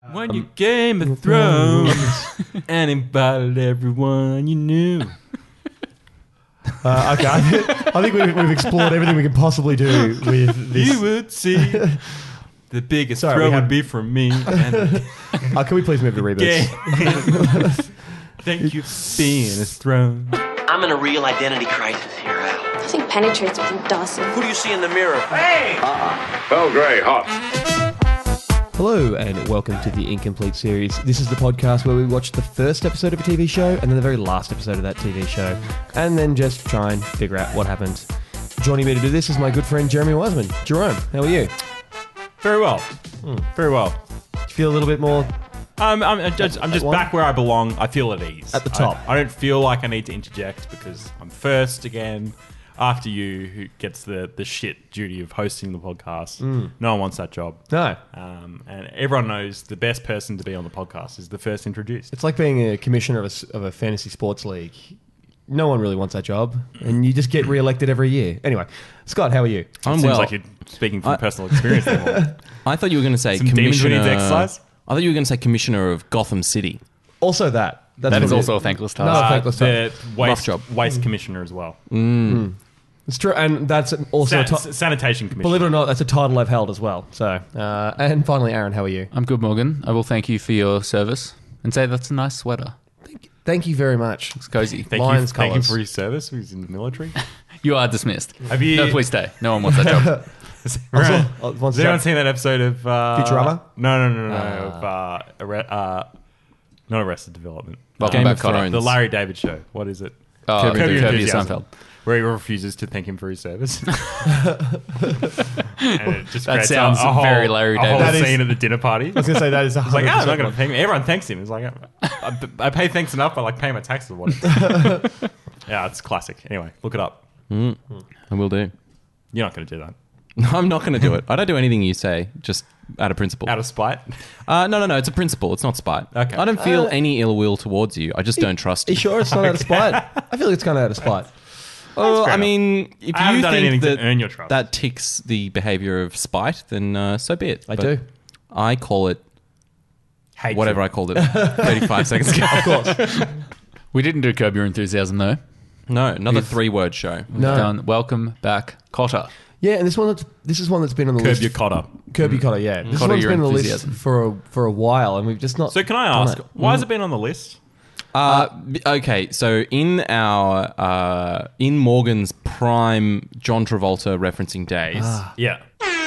When you Game of Thrones and invited everyone you knew. Okay, I think we've explored everything we can possibly do with this. You would see the biggest Sorry, throw would be from me. And Can we please move to reboots? Thank you for being a throne. I'm in a real identity crisis here, Al. Nothing penetrates within Dawson. Who do you see in the mirror? Hey! Bell Grey, hot. Hello and welcome to the Incomplete series. This is the podcast where we watch the first episode of a TV show and then the very last episode of that TV show and then just try and figure out what happened. Joining me to do this is my good friend Jeremy Wiseman. Jerome, how are you? Very well. Very well. Do you feel a little bit more... I'm just back where I belong. I feel at ease. At the top. I don't feel like I need to interject because I'm first again after you, who gets the shit duty of hosting the podcast. No one wants that job. No. And everyone knows the best person to be on the podcast is the first introduced. It's like being a commissioner of a fantasy sports league. No one really wants that job and you just get re-elected every year. Anyway, Scott, how are you? It seems like you're speaking from personal experience there. I thought you were going to say Some demons we need commissioner. to exercise? I thought you were going to say commissioner of Gotham City. Also that. That is what also it- a thankless No, task. thankless The Rough job. waste commissioner as well. It's true, and that's also... Sanitation commissioner. Believe it or not, that's a title I've held as well. So, and finally, Aaron, how are you? I'm good, Morgan. I will thank you for your service and say that's a nice sweater. Thank you very much. It's cozy. Thank Lions you, thank him colours. for his service. He's in the military. You are dismissed. Have you- No, please stay. No one wants that job. Has Once anyone seen that episode of Futurama? No. Not Arrested Development. Welcome Game back, of Connor. Thrones. The Larry David show. What is it? Oh, Curb Your Kirby Enthusiasm. Seinfeld. Where he refuses to thank him for his service. And it just That creates sounds a whole, very Larry a whole David. That is- scene at the dinner party. I was going to say that is a It's like, I'm not going 100% to pay him. Everyone thanks him. It's like, I pay thanks enough. I like pay my taxes. What? Yeah, it's classic. Anyway, look it up. I will do. You're not going to do that. No, I'm not going to do it. I don't do anything you say, just out of principle. Out of spite? No. It's a principle. It's not spite. Okay. I don't feel any ill will towards you. I just don't trust Are you. you sure it's not out of spite? I feel like it's kind of out of spite. Oh, fair I enough. mean, if I haven't you done think anything to that earn your trust. that ticks the behavior of spite, then so be it. I But do. I call it Hatred. whatever I called it 35 seconds ago. Of course. We didn't do Curb Your Enthusiasm, though. No, another 3-word show. We've No. done Welcome Back, Cotter. Yeah, and this is one that's been on the Curb list. your cotter. Kirby Cotter, yeah. This Cotter one's your been on the list enthusiasm. for a while, and we've just not... So can I done ask, it. why has it been on the list? Okay, so in our in Morgan's prime John Travolta referencing days, Yeah.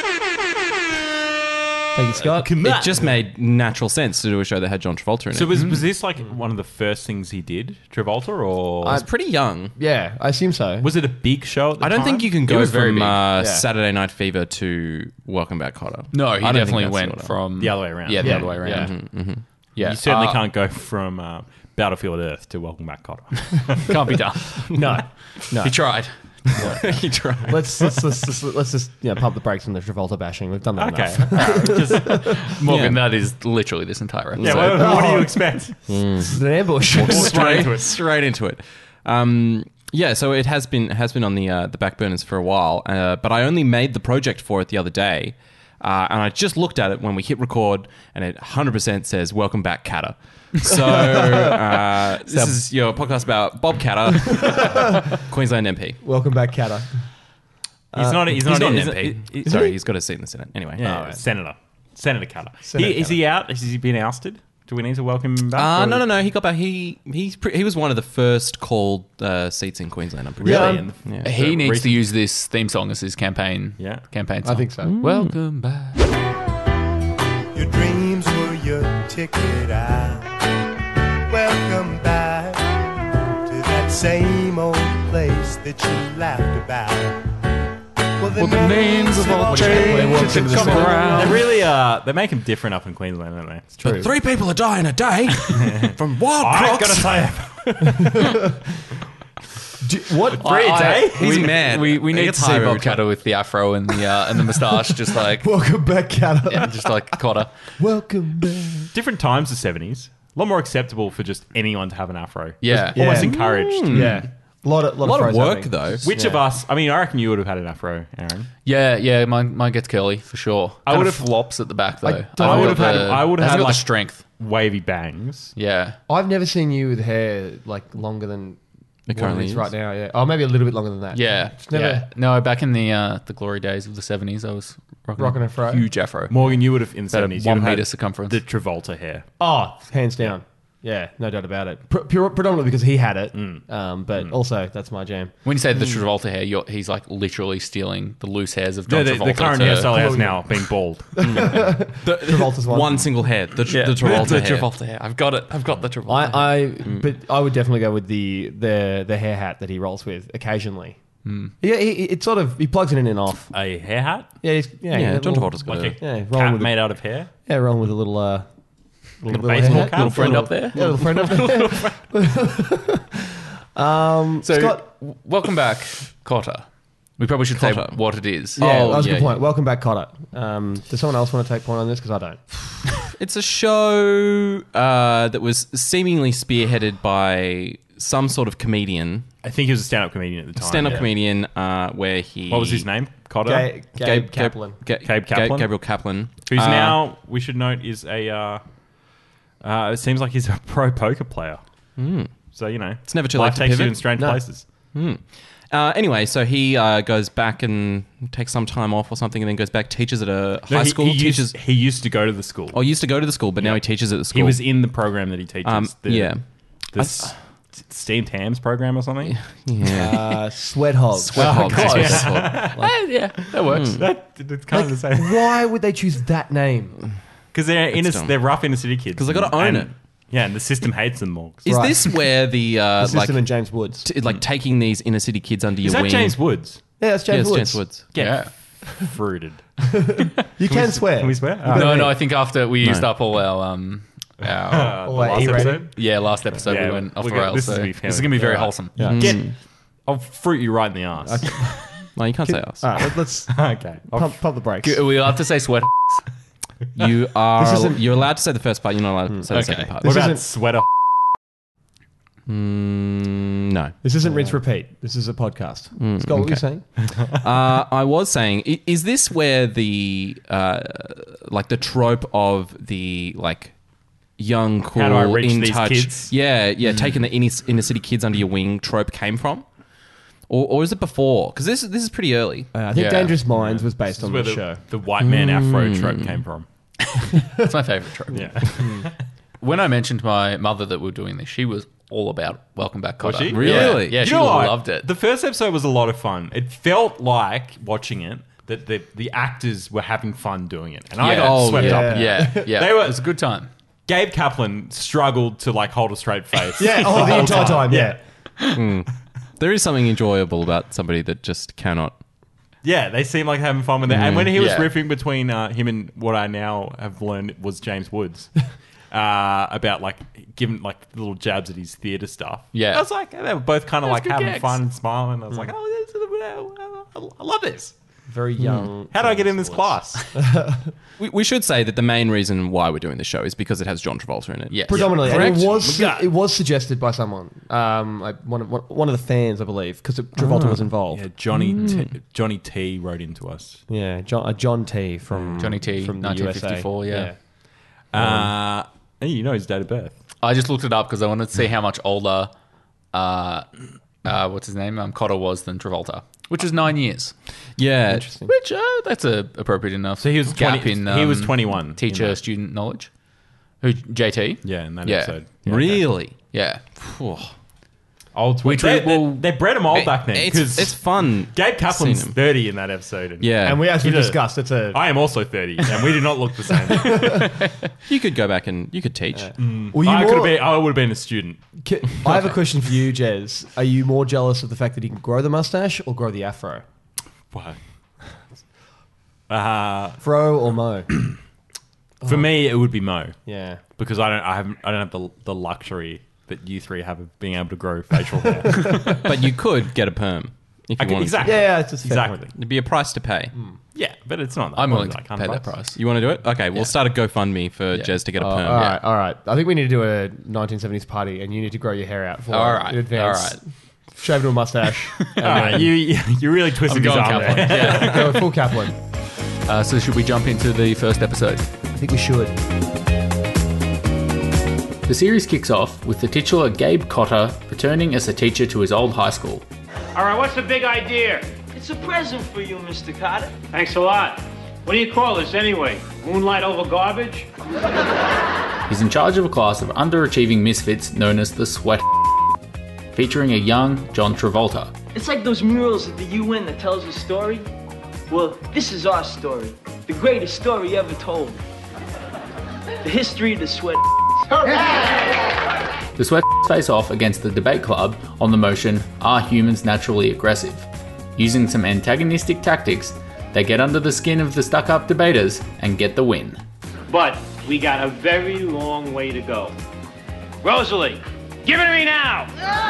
Thank you, Scott. it just made natural sense to do a show that had John Travolta in it. So was this like one of the first things he did, Travolta, or I was pretty young. Yeah, I assume so. was it a big show at the I don't time? think you can It go was very from big. Saturday Night Fever to Welcome Back, Kotter. No, I he don't think definitely that's went what I- from... The other way around. Yeah, the Yeah, other way around. yeah. Yeah. You certainly can't go from Battlefield Earth to Welcome Back, Kotter. Can't be done. No. He tried. He tried. Let's just pump the brakes on the Travolta bashing. We've done that Okay. enough. All right, just, Morgan, that is literally this entire episode. yeah, what do you expect? This is an ambush. Straight into it. Straight into it. Yeah, so it has been on the back burners for a while, but I only made the project for it the other day, and I just looked at it when we hit record, and it 100% says "Welcome back, Catter." So this is your podcast about Bob Catter, Queensland MP. Welcome back, Catter. He's not an He's not an MP. MP. Sorry, he's got a seat in the Senate. Anyway, Yeah, Senator Catter. Senator Is he out? Has he been ousted? Do we need to welcome him back? No. He got back. He was one of the first called seats in Queensland. I'm pretty Really? sure. And Yeah. He needs recent- to use this theme song as his campaign I song. think so. Welcome back. Your dreams were your ticket out. Welcome back to that same old place that you laughed about. Well, the names of all changes into the come Senate. around. They really they make him different up in Queensland, don't they? It's true. But 3 people are dying a day from wild I clocks. gotta say, What? 3 a day. He's mad. We He need to gets see high Bob every time. Catter with the afro and the moustache, just like Welcome back, Catter. just like Cotter. Welcome back. Different times, the 70s. A lot more acceptable for just anyone to have an afro. Yeah. Almost Yeah. encouraged. Yeah. A lot of work happening. though. Which of us? I mean, I reckon you would have had an afro, Aaron. Yeah, mine gets curly for sure. I Kind would of have- flops at the back though. I would have had hasn't got like the strength. wavy bangs. Yeah, I've never seen you with hair like longer than It what currently is is. right now. Yeah, oh, maybe a little bit longer than that. yeah, It's never yeah. No, back in the glory days of the 70s, I was Rocking a fro? huge afro. Morgan, you would have in the About a 70s. 1 you'd have meter had circumference. The Travolta hair. Oh, hands down. Yeah, no doubt about it. Predominantly because he had it, but also that's my jam. When you say the Travolta hair, he's like literally stealing the loose hairs of No, John the Travolta. current to- hairstyle he has now being bald. Travolta's one. One single hair. The Yeah, Travolta the hair. Travolta hair. I've got it. I've got the Travolta. hair. But I would definitely go with the hair hat that he rolls with occasionally. Yeah, it sort of he plugs it in and off. A hair hat? Yeah, Yeah, John little- Travolta's got Like a... a Yeah, rolling cap with made out of hair? rolling with a little baseball hair hat. cap? Little friend up there. Yeah, little friend up there. So, Scott- welcome back, Cotter. We probably should say Cotter. what it is. Yeah, Oh, that was a yeah, good point. Welcome back, Cotter. Does someone else want to take point on this? Because I don't. It's a show that was seemingly spearheaded by some sort of comedian, I think he was a stand-up comedian at the time. stand-up yeah. comedian, where he... What was his name? Cotter? Gabe Kaplan. Gabe Kaplan? Gabriel Kaplan. Who's now, we should note, is a... it seems like he's a pro poker player. So, you know. It's never too life late to takes you pivot. in strange No. places. Anyway, so he goes back and takes some time off or something, and then goes back, teaches at a high school. He used to go to the school. Or used to go to the school, but now he teaches at the school. He was in the program that he teaches. yeah. The Steamed Hams program or something? Yeah. Sweat Hogs. Sweat Hogs. God. That's what it's called. Yeah, that works. It's kind of the same. Why would they choose that name? Because dumb. they're rough inner city kids. 'Cause they gotta own And- it. Yeah, and the system hates them more. Is Right. this where the, The like, system and James Woods. like taking these inner city kids under Is your that wing? James Woods? Yeah, that's Yeah, James it's Woods. James Woods. Yeah. Fruited. You can swear. Can we swear? No, I think after we used No. up all our The All that last E-rated. episode? last episode Yeah, we went off we the got- rails. this So is this gonna be is fairly- going to be very yeah. wholesome. Get, I'll fruit you right in the ass. No, you can't say us. All right, let's Okay. pump the brakes. Are we allowed to say sweat? You are. This isn't- You're allowed to say the first part. You're not allowed to say the Okay. second part. What This about isn't- sweater? No. This isn't rinse repeat. This is a podcast. Scott, what were you saying? I was saying, is this where the like the trope of the like young, cool, How do I reach in these touch, kids? yeah, taking the inner city kids under your wing trope came from, or is it before? Because this is pretty early. I think Yeah. Dangerous Minds was based This is on where the show. the white man afro trope came from. That's my favourite trope. Yeah. When I mentioned to my mother that we were doing this, she was all about Welcome Back, Cotter. Was she? Really? Yeah, You she know what? loved it. The first episode was a lot of fun. It felt like watching it that the actors were having fun doing it, and I Yeah. got Oh, swept yeah. up. In it. yeah. They were- It was a good time. Gabe Kaplan struggled to like hold a straight face. Yeah, oh, the entire time, yeah. There is something enjoyable about somebody that just cannot. Yeah, they seem like having fun with it. And when he was Yeah. riffing between him and what I now have learned was James Woods about like giving like little jabs at his theatre stuff. Yeah. I was like, they were both kind of like good having gags. fun and smiling. I was like, oh, I love this. Very young. How do I get in this class? We should say that the main reason why we're doing the show is because it has John Travolta in it. Yes. Predominantly, and Correct. it was suggested by someone, one of the fans, I believe, because Travolta was involved. Yeah, Johnny T wrote into us. Yeah, John T from Johnny T, from the 1954, USA. yeah. Hey, you know his date of birth. I just looked it up because I wanted to see how much older, what's his name, Cotter was than Travolta, which was 9 years. Yeah. Interesting. Which that's appropripropriate enough. So he was gap 20 in he was 21 in teacher-student knowledge. Who JT? Yeah, in that Yeah. episode. Yeah, okay. Really? Yeah. Phew. Old Which they, we will- they bred him old back then. It's fun. Gabe Kaplan's seeing him. 30 in that episode. And Yeah. And we, as we He did. discussed, it's a. I am also 30, and we do not look the same. You could go back and you could teach. Were you I more- would have been a student. I have a question for you, Jez. Are you more jealous of the fact that he can grow the mustache or grow the afro? What? Fro or mo? For me, it would be Mo Yeah. because I don't have the luxury that you three have of being able to grow facial hair. But you could get a perm if you wanted. exactly. Yeah, it's just a fair Exactly. point. It'd be a price to pay. Yeah, but it's not. That. I'm What willing is to that, pay that $100? price. You want to do it? Okay, we'll start a GoFundMe for Jez to get a perm. All right, all right. I think we need to do a 1970s party, and you need to grow your hair out for All it right, in advance. all right. Shaved to a mustache. All right, you're really twisting his going arm Kaplan. there. Yeah. Go full Kaplan. So should we jump into the first episode? I think we should. The series kicks off with the titular Gabe Cotter returning as a teacher to his old high school. All right, what's the big idea? It's a present for you, Mr. Carter. Thanks a lot. What do you call this anyway? Moonlight over garbage? He's in charge of a class of underachieving misfits known as the Sweat, featuring a young John Travolta. It's like those murals at the UN that tells a story. Well, this is our story. The greatest story ever told. The history of the Sweat. The Sweat face off against the debate club on the motion, Are Humans Naturally Aggressive? Using some antagonistic tactics, they get under the skin of the stuck-up debaters and get the win. But we got a very long way to go. Rosalie, give it to me now!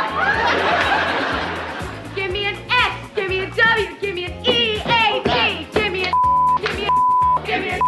Give me an S, give me a W, give me an E, A, T, give me a give me a give me a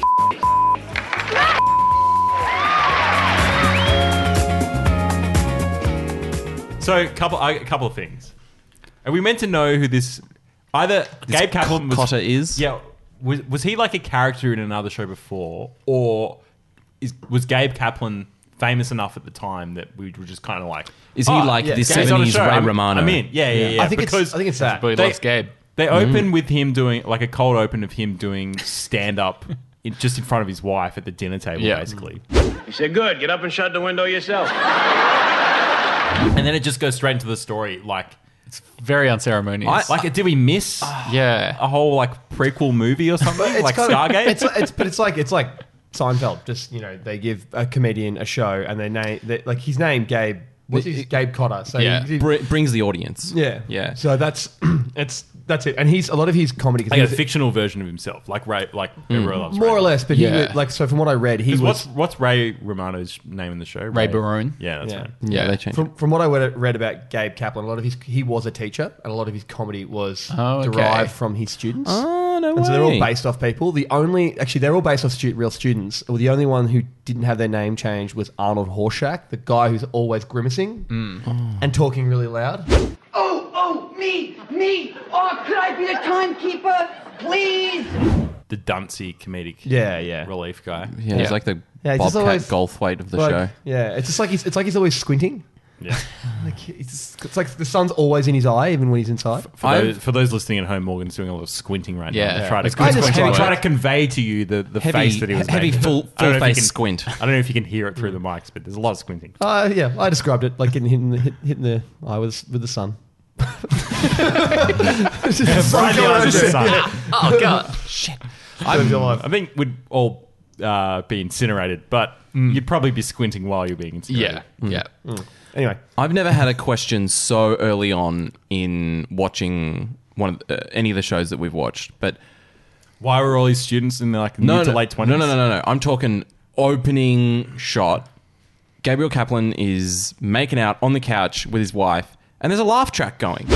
So, a couple of things. Are we meant to know who this... Either Gabe Kaplan was... Cotter is? Yeah. Was he like a character in another show before? Or was Gabe Kaplan famous enough at the time that we were just kind of like... Is he like the Gabe's on a 70s show. Ray Romano? I'm in. Yeah. I think it's that. But he loves Gabe. They open with him doing... Like a cold open of him doing stand-up just in front of his wife at the dinner table, basically. You said, good, get up and shut the window yourself. And then it just goes straight into the story. Like... Very unceremonious. did we miss yeah. a whole like prequel movie or something like Stargate? It's like Seinfeld. Just they give a comedian a show and they name like his name Gabe. What's his Gabe Cotter? So brings the audience. Yeah. So that's it. And a lot of his comedy. Like a fictional version of himself, like Ray, like everyone loves more Ray. or less. But he was, so from what I read, he was. What's Ray Romano's name in the show? Ray Barone. Yeah, that's right. Yeah, they changed. From what I read about Gabe Kaplan, a lot of he was a teacher, and a lot of his comedy was okay. derived from his students. Oh, no way. And so they're all based off people. They're all based off real students. Well, the only one who didn't have their name changed was Arnold Horshack, the guy who's always grimacing and talking really loud. Oh, me! Oh, could I be a timekeeper, please? The duncy comedic relief guy. Yeah, he's like the he's just Bobcat always- Goldthwait of the show. Yeah, it's just like he's always squinting. Yeah. It's like the sun's always in his eye, even when he's inside. For those listening at home, Morgan's doing a lot of squinting right now. Yeah. To try It's to convey to you the face that he was heavy making. full I don't know if you face can- squint. I don't know if you can hear it through the mics, but there's a lot of squinting. Yeah, I described it like getting hitting the eye with the sun. Oh, God. Shit. I think we'd all be incinerated, but you'd probably be squinting while you're being incinerated. Yeah. Anyway, I've never had a question so early on in watching any of the shows that we've watched, but Why were all these students in like mid to late 20s? No. I'm talking opening shot. Gabriel Kaplan is making out on the couch with his wife, and there's a laugh track going.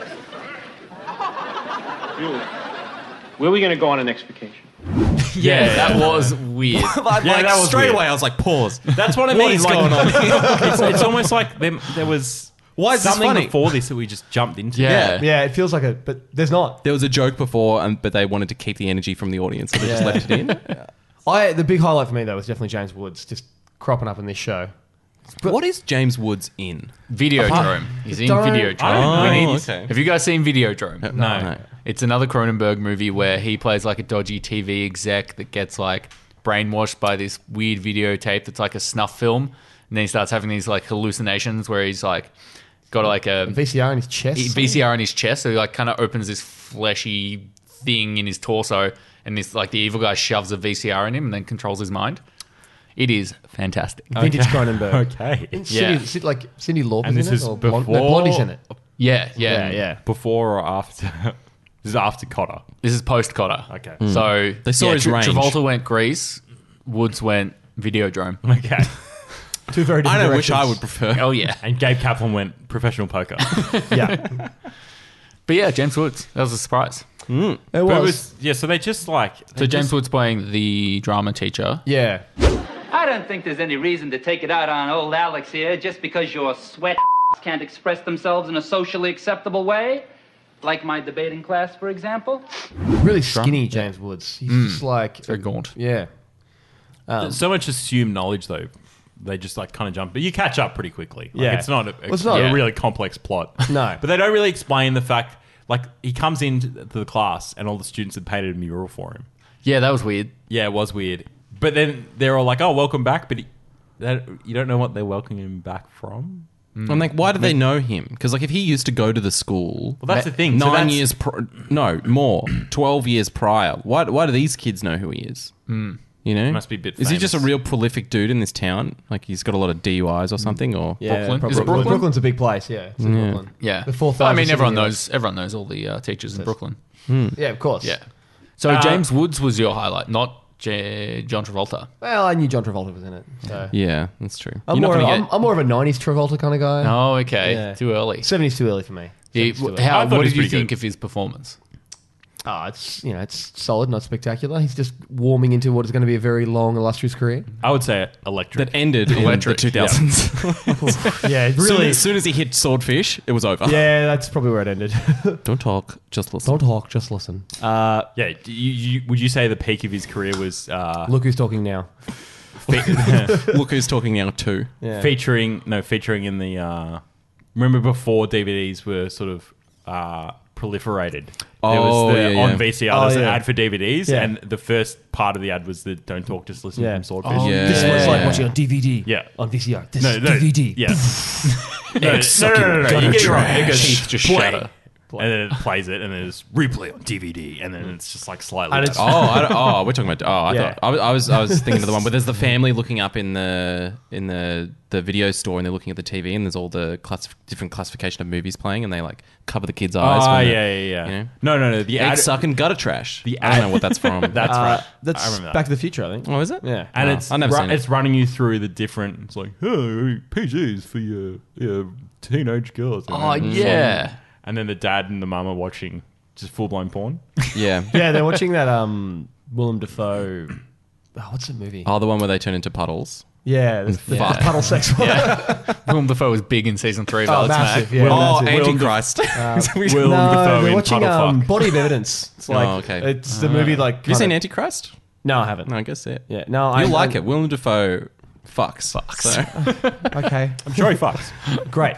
Where are we going to go on our next vacation? Yeah, that was weird. that was straight weird. away, I was like, pause. That's what I mean. is like, going on it's almost like there was Why is this something funny? before this that we just jumped into. Yeah. it feels like but there's not. There was a joke before, but they wanted to keep the energy from the audience, so they just left it in. The big highlight for me though was definitely James Woods just cropping up in this show. What is James Woods in? Videodrome. He's in Don't- Videodrome. Okay. Have you guys seen Videodrome? No. It's another Cronenberg movie where he plays like a dodgy TV exec that gets like brainwashed by this weird videotape that's like a snuff film. And then he starts having these like hallucinations where he's like got like a VCR in his chest. VCR in his chest. So he like kind of opens this fleshy thing in his torso and this like the evil guy shoves a VCR in him and then controls his mind. It is fantastic. Vintage Cronenberg. Okay. Cindy Lauper's And this in it? is Or before- Blondie's in it. Yeah. Before or after? This is after Cotter. This is post Cotter. Okay. So They saw his range. Travolta went Grease, Woods went Videodrome. Okay. Two very different I know which directions. I would prefer. Oh yeah. And Gabe Kaplan went professional poker. Yeah. But yeah, James Woods. That was a surprise. It But was. so they just like... So James Woods playing the drama teacher. Yeah. I don't think there's any reason to take it out on old Alex here just because your sweat can't express themselves in a socially acceptable way, like my debating class, for example. Really skinny James Woods. He's just like Very gaunt. Yeah. So much assumed knowledge, though. They just like kind of jump, but you catch up pretty quickly. Like, Yeah. it's not it's not- a really complex plot. No. But they don't really explain the fact. Like he comes into the class and all the students had painted a mural for him. Yeah, that was weird. Yeah, it was weird. But then they're all like, "Oh, welcome back," but you don't know what they're welcoming him back from. I'm like, why do they know him? Because like, if he used to go to the school, Well, that's the thing. So 9 that's- years, no more, 12 years prior. Why do these kids know who he is? You know, Must be a bit Is he just a famous. real prolific dude in this town? Like he's got a lot of DUIs or something? Or Yeah, Brooklyn? probably. Is it Brooklyn? Brooklyn's a big place. Yeah, it's in Brooklyn. Yeah. The 4,000 I mean, city everyone units. knows all the teachers in Brooklyn. Yeah, of course. Yeah. So James Woods was your highlight, not John Travolta. Well, I knew John Travolta was in it. So. yeah, that's true. I'm You're not more, gonna I'm, get- I'm more of a 90s Travolta kind of guy. Oh, okay. Yeah. Too early. 70s too early for me. Yeah, 70s too early. I thought what he was did you pretty think good. of his performance? It's solid, not spectacular. He's just warming into what is going to be a very long, illustrious career. I would say electric. That ended in the Electric, 2000s. Yeah, As soon as he hit Swordfish, it was over. Yeah, that's probably where it ended. Don't talk, just listen. Don't talk, just listen. Yeah, would you say the peak of his career was Look who's talking now. Look who's talking now too. Yeah. featuring in the remember before DVDs were sort of proliferated. There Oh, was yeah, yeah. on VCR there's an yeah. ad for DVDs, Yeah. and the first part of the ad was the "Don't talk, just listen" Yeah. from Swordfish. Yeah. This is what it's like watching on DVD. Yeah. On VCR. This No, is no, DVD. yeah. no, Egg sucking You gutter get it wrong. trash. It goes Teeth just play, shatter. and then it plays it, and then it's replay on DVD, and then it's just like slightly. And it's- better. We're talking about. I Yeah. thought I was thinking of the one where there's the family looking up in the video store and they're looking at the TV and there's all the different classification of movies playing and they like cover the kids' eyes. Oh when yeah, they're, yeah, yeah. you know? No. The Egg ad, sucking gutter trash. The I don't ad- know what that's from. That's right. I That's remember that. Back to the Future, I think. Oh, is it? Yeah. And Oh, it's I've never seen it. it's running you through the different. It's like, oh, PGs for your teenage girls. Oh, And then- yeah. And then the dad and the mum are watching just full blown porn. Yeah. Yeah, they're watching that Willem Dafoe. Oh, what's the movie? Oh, the one where they turn into puddles. Yeah, the Fuck. puddle sex one. Willem Dafoe was big in season 3 of Oh, Alex massive. Mack. Yeah, Oh, massive. Antichrist. Willem No, Dafoe we're in watching Puddle Fuck. Body of Evidence. It's like okay. it's the movie like. Have you seen kinda- Antichrist? No, I haven't. No, I guess it. Yeah, no, You'll like it. Willem Dafoe fucks. So. Okay, I'm sure he fucks. great.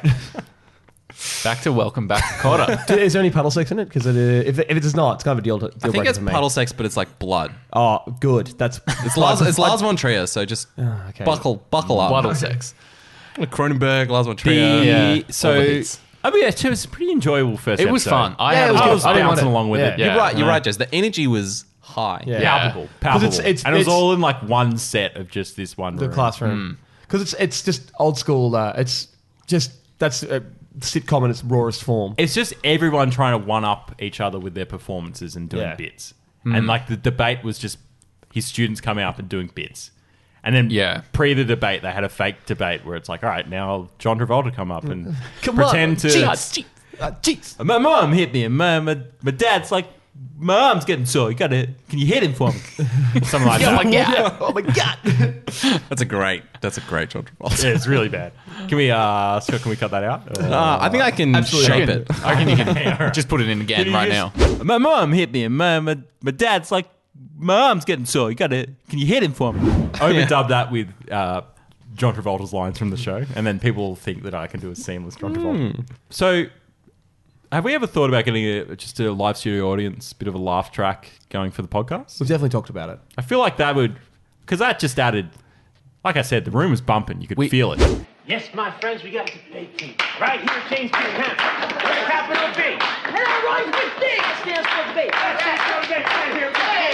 Back to Welcome Back to Kotter. Is there any puddle sex in it? Because if it is not, it's kind of a deal I think breaker it's for me. puddle sex, but it's like blood. Oh, good. That's It's Lars von Trier, so just okay. buckle up. Waddle sex. Cronenberg, Lars von Trier. Yeah. So, All the hits. I mean, it was a pretty enjoyable first It was episode. fun. I Yeah, had it was a good. lot I of was I didn't fun. want bouncing it. along with Yeah. it. Yeah. You're right, Jez. The energy was high. Yeah. Palpable. 'Cause it's- and it was it's- all in like one set of just this one the room. classroom because it's just old school. It's just that's a sitcom in its rawest form. It's just everyone trying to one up each other with their performances and doing Yeah. bits. And like the debate was just his students coming up and doing bits. And then pre the debate, they had a fake debate where it's like, all right, now John Travolta come up and pretend to. Jeez. My mom hit me, and my dad's like, my arm's getting sore. Can you hit him for me? Something like that. Oh my god! That's a great John Travolta. Yeah, it's really bad. Can we Scott, can we cut that out? I think I can shape it. I reckon you can just put it in again right now. My mom hit me, and my dad's like, my arm's getting sore. Can you hit him for me? Overdub that with John Travolta's lines from the show, and then people think that I can do a seamless John Travolta. So, have we ever thought about getting just a live studio audience, bit of a laugh track going for the podcast? We've definitely talked about it. I feel like that would, because that just added, like I said, the room was bumping. You could feel it. Yes, my friends, we got a debate team. Right here at James P. Hampton. Where's capital B? And that rhymes with big. That stands for big. That stands for big. Right here.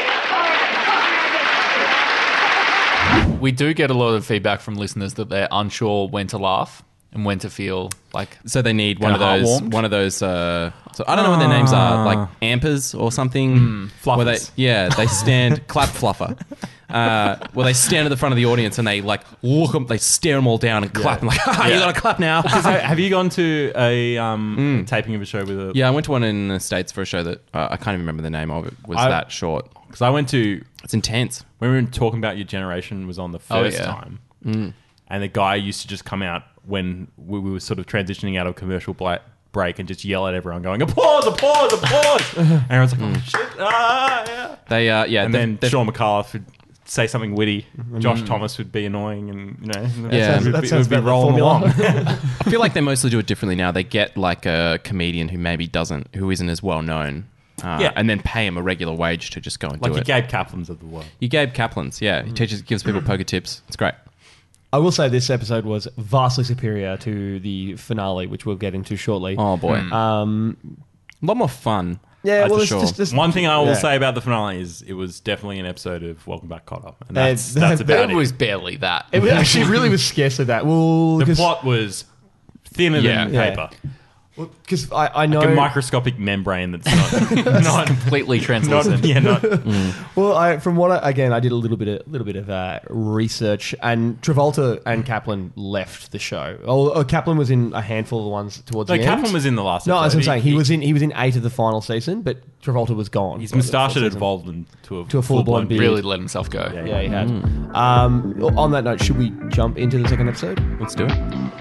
We do get a lot of feedback from listeners that they're unsure when to laugh and when to feel like. So they need one of Kinda those. heartwarmed? One of those. So I don't know what their names are, like ampers or something. Where they, Fluffers. they stand clap fluffer. Where they stand at the front of the audience and they like look them, they stare them all down and clap. And like, you gotta clap now. Have you gone to a taping of a show with a? Yeah, I went to one in the States for a show that I can't even remember the name of it. Was that short? Because I went to. It's intense. When we were talking about your generation was on the Oh, first yeah. time, and the guy used to just come out when we were sort of transitioning out of commercial break and just yell at everyone, going applause, applause, applause. And everyone's like, oh shit, yeah. They then Sean McAuliffe would say something witty. Josh Thomas would be annoying, and it would be rolling along. I feel like they mostly do it differently now. They get like a comedian who isn't as well known, and then pay him a regular wage to just go and do it. Like your Gabe Kaplans of the world. Your Gabe Kaplans, yeah. He gives people poker tips. It's great. I will say this episode was vastly superior to the finale, which we'll get into shortly. Oh boy, a lot more fun. Yeah, well, sure. just one thing I will say about the finale is it was definitely an episode of Welcome Back, Kotter, and that's about it. It was barely that. It actually really was scarcely that. Well, the plot was thinner than paper. Well, because I know like a microscopic membrane that's not completely translucent. Well, from what I did a little bit of research, and Travolta and Kaplan left the show. Oh, Kaplan was in a handful of the ones towards the end. Kaplan was in the last. No, episode. as I'm saying, he was in 8 of the final season, but Travolta was gone. His moustache had evolved into a full-blown beard. Really let himself go. Yeah, he had. On that note, should we jump into the second episode? Let's do it.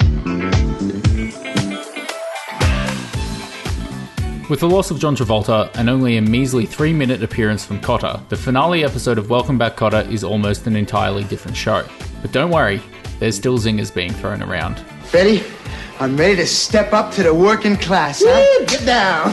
With the loss of John Travolta and only a measly 3-minute appearance from Kotter, the finale episode of Welcome Back, Kotter is almost an entirely different show. But don't worry, there's still zingers being thrown around. Ready? I'm ready to step up to the working class, huh? Woo, get down!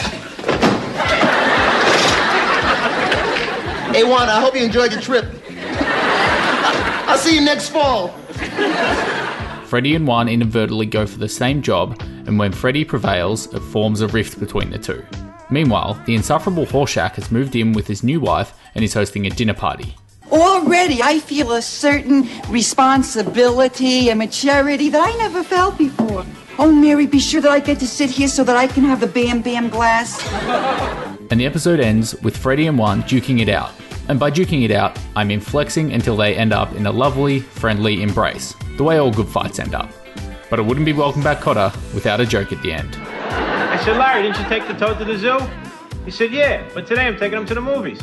Hey, Juan, I hope you enjoyed your trip. I'll see you next fall. Freddie and Juan inadvertently go for the same job, and when Freddie prevails, it forms a rift between the two. Meanwhile, the insufferable Horshack has moved in with his new wife and is hosting a dinner party. Already, I feel a certain responsibility and maturity that I never felt before. Oh, Mary, be sure that I get to sit here so that I can have the Bam Bam glass. And the episode ends with Freddie and Juan duking it out. And by duking it out, I mean flexing until they end up in a lovely, friendly embrace. The way all good fights end up. But it wouldn't be Welcome Back, Kotter without a joke at the end. I said, Larry, didn't you take the toad to the zoo? He said, yeah, but today I'm taking him to the movies.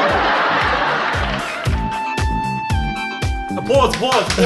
Applause.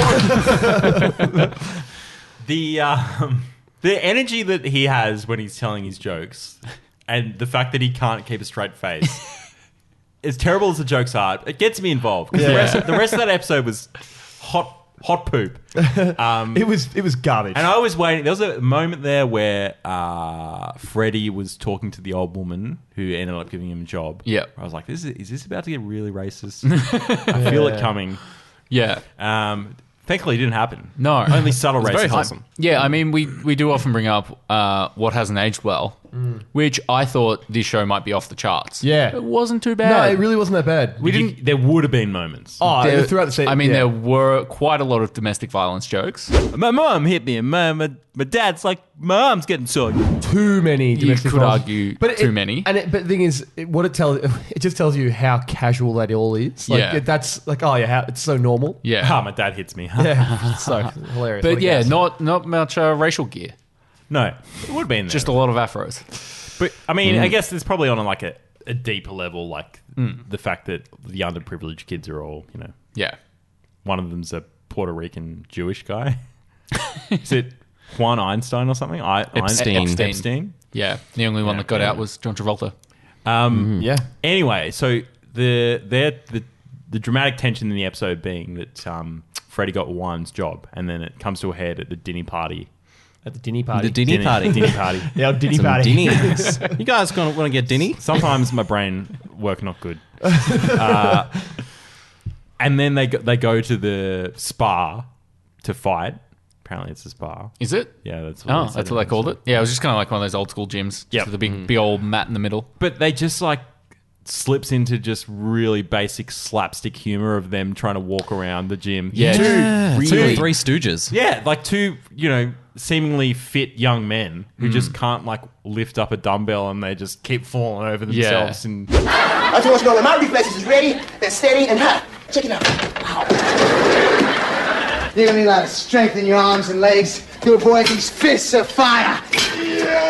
The energy that he has when he's telling his jokes, and the fact that he can't keep a straight face, as terrible as the jokes are, it gets me involved. Because the rest of that episode was hot poop. It was garbage. And I was waiting. There was a moment there where Freddie was talking to the old woman who ended up giving him a job. Yeah. I was like, is this about to get really racist? I feel it coming. Yeah. Thankfully, it didn't happen. No. Only subtle racism. Very wholesome. Yeah, I mean, we do often bring up what hasn't aged well, which I thought this show might be off the charts. Yeah. It wasn't too bad. No, it really wasn't that bad. There would have been moments. Oh, throughout the season. I mean, there were quite a lot of domestic violence jokes. My mom hit me, and my dad's like, my arm's getting sore. Too many domestic You could violence. argue But too many. But the thing is, it just tells you how casual that all is. Like, Yeah. that's like, oh yeah, it's so normal. Yeah. My dad hits me. Yeah, it's so hilarious. But What a yeah, guess. not much racial gear. No, it would have been there. Just a lot of afros. But I mean, I guess it's probably on like a deeper level, like the fact that the underprivileged kids are all, Yeah. one of them's a Puerto Rican Jewish guy. Is it Juan Einstein or something? Epstein. Yeah. The only one that got out was John Travolta. Yeah. Anyway, so the dramatic tension in the episode being that Freddie got Juan's job, and then it comes to a head at the dinner party. At the dinny party. The dinny party. Dinny party. The old dinny Some party. dinnies. You guys want to get dinny? Sometimes my brain work not good. And then they go to the spa to fight. Apparently, it's a spa. Is it? Yeah, that's what that's what they called it. Yeah, it was just kind of like one of those old school gyms. Yep. With the big old mat in the middle. But they just like slips into just really basic slapstick humor of them trying to walk around the gym. Yeah. Two Three Stooges. Yeah, like two, seemingly fit young men who just can't like lift up a dumbbell, and they just keep falling over themselves. Yeah. And I tell you what's going on. My reflexes is ready, they're steady, and hot. Check it out. Wow. You're gonna need a lot of strength in your arms and legs to avoid these fists of fire.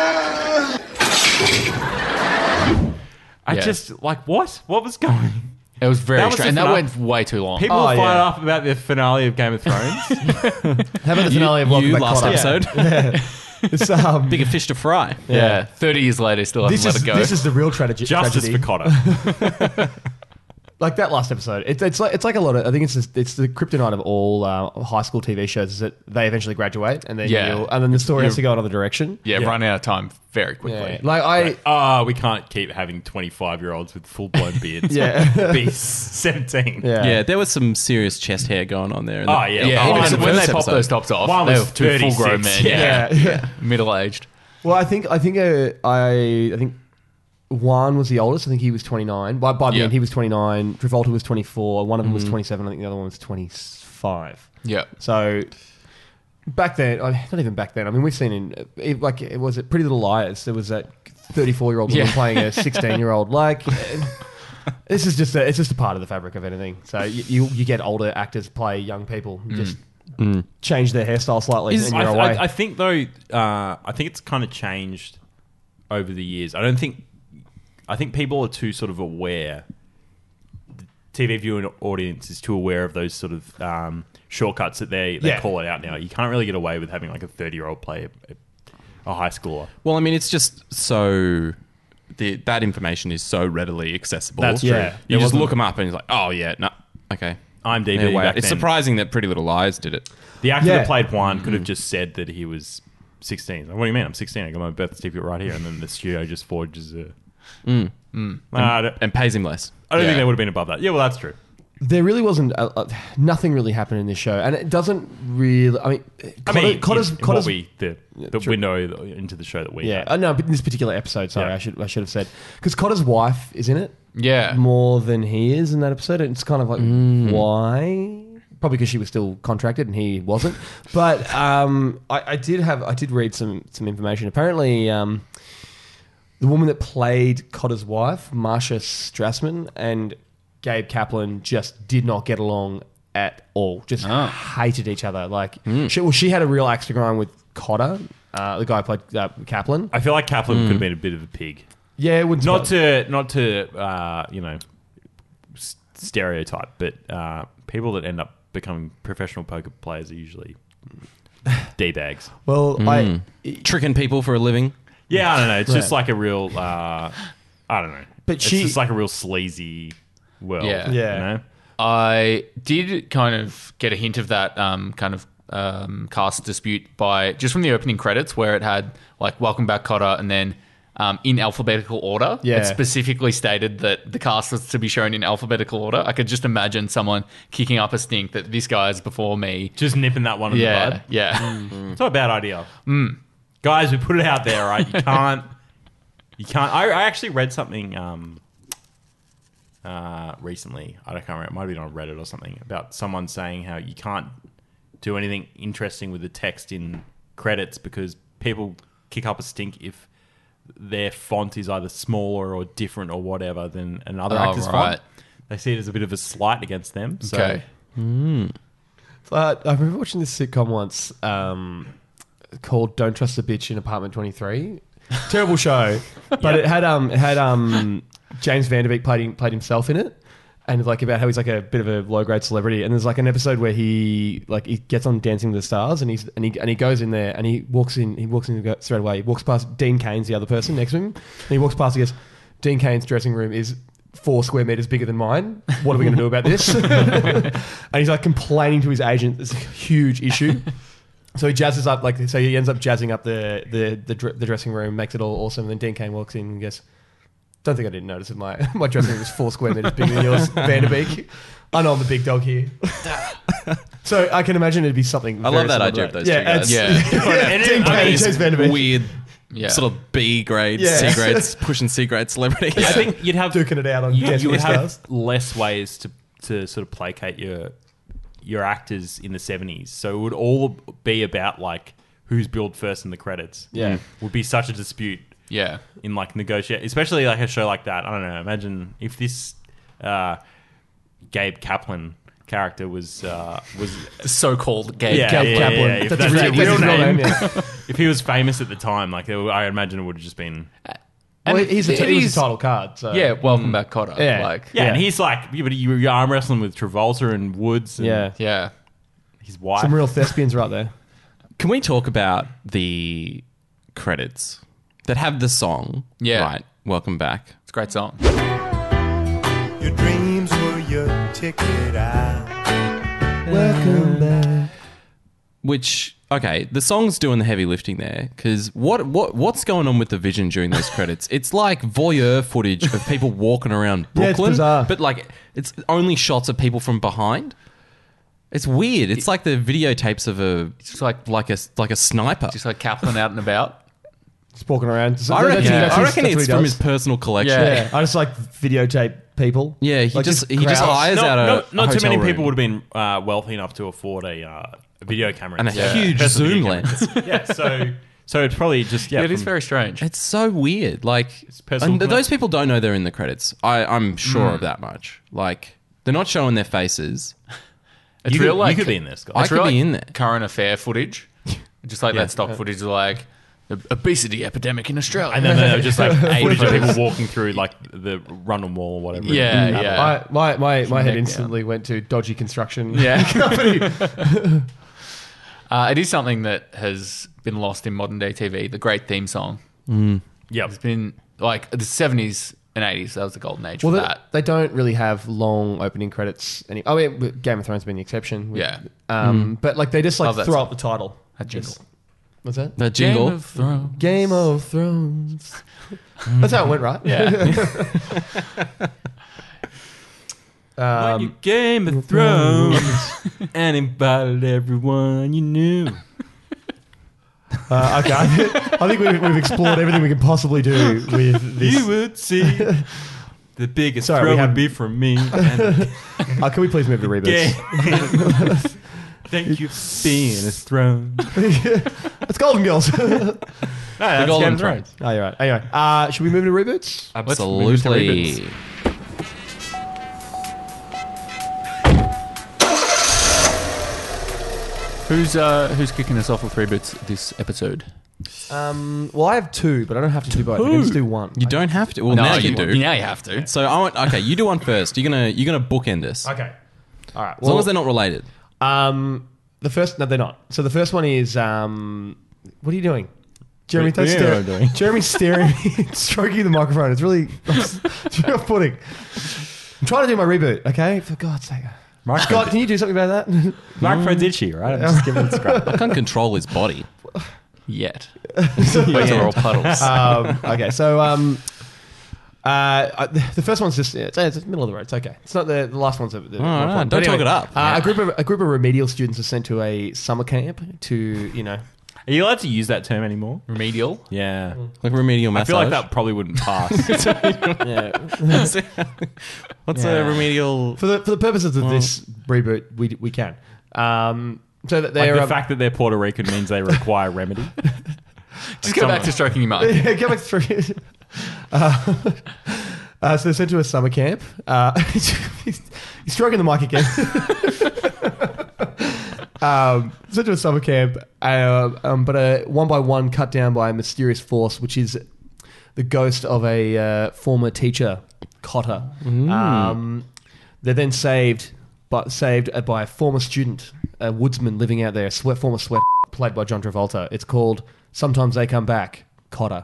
I just like what? What was going? It was very That was strange. And the that finale. went way too long. People Oh, fired yeah. up about the finale of Game of Thrones. How about the finale of Welcome you Back, last Kotter? episode. It's, Bigger fish to fry. yeah. 30 years later, still haven't let it go. This is the real tragedy. Justice for Cotter. Like that last episode, it's like a lot of. I think it's the kryptonite of all high school TV shows is that they eventually graduate and then the story has to go another direction. yeah, run out of time very quickly. Yeah. Like We can't keep having 25-year-olds with full-blown beards. Yeah. Be 17. Yeah, there was some serious chest hair going on there. Oh, yeah. Yeah, One when was they the pop episode. those tops off, One they was were two full-grown 36, men. yeah. Middle-aged. Well, I think Juan was the oldest. I think he was 29. By the Yeah. end, he was 29. Travolta was 24. One of them was 27. I think the other one was 25. Yeah. So back then, not even back then. I mean, we've seen it was Pretty Little Liars. There was that 34-year-old woman playing a 16-year-old. Like, this is just it's just a part of the fabric of anything. So you get older actors play young people. You just change their hairstyle slightly, and you're away. I think though, I think it's kind of changed over the years. I think people are too sort of aware. The TV viewing audience is too aware of those sort of shortcuts that they call it out now. You can't really get away with having like a 30-year-old play a high schooler. Well, I mean, it's just so that information is so readily accessible. That's true. Yeah. You just look them up and it's like, oh yeah, no, okay. IMDb Wow. back It's then. surprising that Pretty Little Liars did it. The actor Yeah. that played Juan could have just said that he was 16. Like, what do you mean? I'm 16. I got my birth certificate right here, and then the studio just forges a. I don't And pays him less. think they would have been above that. Yeah, well, that's true. There really wasn't nothing really happened in this show, and it doesn't really. I mean, Cotter's the window into the show that we yeah. had. No, but in this particular episode, sorry, Yeah. I should have said because Cotter's wife is in it. Yeah. More than he is in that episode. It's kind of like why? Probably because she was still contracted and he wasn't. But I did read some information. Apparently, the woman that played Cotter's wife, Marsha Strassman, and Gabe Kaplan just did not get along at all. Just hated each other. Like she had a real axe to grind with Cotter, the guy who played Kaplan. I feel like Kaplan could have been a bit of a pig. Yeah, it would not to stereotype, but people that end up becoming professional poker players are usually D-bags. Well, tricking people for a living. Yeah, I don't know. It's just like a real, I don't know. But it's just like a real sleazy world. Yeah. You know? I did kind of get a hint of that kind of cast dispute by just from the opening credits where it had like Welcome Back, Kotter, and then in alphabetical order. Yeah. It specifically stated that the cast was to be shown in alphabetical order. I could just imagine someone kicking up a stink that this guy is before me. Just nipping that one in the bud. Yeah. It's not a bad idea. Guys, we put it out there, right? You can't. I actually read something recently. I can't remember. It might have been on Reddit or something about someone saying how you can't do anything interesting with the text in credits because people kick up a stink if their font is either smaller or different or whatever than another actor's font. They see it as a bit of a slight against them. So. Okay. I remember watching this sitcom once called "Don't Trust a Bitch in Apartment 23." Terrible show, but it had James Van Der Beek played himself in it, and like about how he's like a bit of a low grade celebrity. And there's like an episode where he gets on Dancing with the Stars, and he goes in there and he walks in straight away. He walks past Dean Cain's the other person next to him, and he walks past and goes, "Dean Cain's dressing room is 4 square meters bigger than mine. What are we going to do about this?" And he's like complaining to his agent. It's a huge issue. So he jazzes up, he ends up jazzing up the dressing room, makes it all awesome. And then Dean Cain walks in and goes, "Don't think I didn't notice that my dressing room was 4 square meters bigger than yours, Van Der Beek. I know I'm the big dog here." So I can imagine it'd be something. I love that idea of those two guys. Dean Cain and James Van Der Beek. Weird, sort of B grade, C grades, pushing C grade celebrities. I think you'd have duking it out on you Dancing would with have Stars. less ways to sort of placate your actors in the 70s. So it would all be about like who's billed first in the credits. Yeah. Would be such a dispute. Yeah. In like negotiate, especially like a show like that. I don't know. Imagine if this Gabe Kaplan character was so-called Gabe Kaplan. Yeah. If That's that's his real name. If he was famous at the time, like I imagine it would have just been Well, he's it he was is- the title card. So. Yeah, welcome back, Cotter. Yeah. Like, Yeah, and he's like, but you're arm wrestling with Travolta and Woods. And Yeah. his wife. Some real thespians right there. Can we talk about the credits that have the song? Yeah. Right. Welcome back. It's a great song. Your dreams were your ticket out. Welcome back. Which, okay, the song's doing the heavy lifting there because what's going on with the vision during those credits? It's like voyeur footage of people walking around Yeah, it's Brooklyn, bizarre. but like it's only shots of people from behind. It's weird. It's like the videotapes of It's like a sniper. just like Kaplan out and about. Just walking around. I reckon, That's I his- reckon that's what it's he from does. his personal collection. Yeah. I just like videotape people. Yeah, he Like, just crowds. hires out a not too hotel many room. people would have been wealthy enough to afford a video camera And a Yeah. huge Personal zoom video lens. camera. Yeah, so it's probably just Yeah, it is from- very strange. It's so weird. Like, personal and those collection. people don't know they're in the credits. I'm sure of that much. Like, they're not showing their faces. It's You real could- like you could be in this, guys. I It's could real, be like, in there. Current affair footage, just like Yeah. that stock footage, like the obesity epidemic in Australia. And then they're just like footage of photos. people walking through like the Rundle Mall or whatever. Yeah, yeah. My head neck instantly went to dodgy construction. Yeah. company. It is something that has been lost in modern day TV. The great theme song. Yep. It's been like the 70s and 80s. That was the golden age Well, for they, that. they don't really have long opening credits. I mean, Game of Thrones being the exception. Yeah. But like they just like Love that throw song. up the title. That jingle. What's that? That jingle. Game of Thrones. Game of Thrones. That's how it went, right? Yeah. When you Game of Thrones and invited everyone you knew. Okay, I think we've explored everything we can possibly do with this. You would see the biggest Sorry, throw we would have- be from me. And Can we please move to reboots? Game. Thank you for being a throne. It's Golden Girls. No, that's Golden Game of Throne. Thrones. Oh, you're right. Anyway, should we move to reboots? Let's move into Absolutely. reboots. Who's kicking us off with reboots this episode? Well, I have two, but I don't have to do both. I can just do one. You don't have to. Well, No, now you do. Now you have to. So I want. Okay, you do one first. You're gonna bookend this. Okay. All right. As long as they're not related. The first, no, they're not. So the first one is, what are you doing? Jeremy, don't Yeah, stare. I'm doing. Jeremy's staring at me, stroking the microphone. It's really off-putting. I'm trying to do my reboot, okay? For God's sake. Scott, can you do something about that? Microphone's itchy, right? I'm just giving it a scrap. I can't control his body. Yet. Those are all puddles. Okay, so the first one's just it's the middle of the road. It's okay. It's not the last one's the no, one. don't But talk it up. A group of remedial students are sent to a summer camp to Are you allowed to use that term anymore? Remedial? Yeah. Like remedial I massage. feel like that probably wouldn't pass. What's a remedial? for the purposes of this reboot, we can. So that Like they're the fact that they're Puerto Rican means they require remedy. Just go back to stroking your mug. yeah, go back through. So they're sent to a summer camp. He's stroking the mic again. Sent to a summer camp, but one by one cut down by a mysterious force, which is the ghost of a former teacher, Cotter. They're then saved by a former student, a woodsman living out there, former sweat, played by John Travolta. It's called Sometimes They Come Back, Cotter.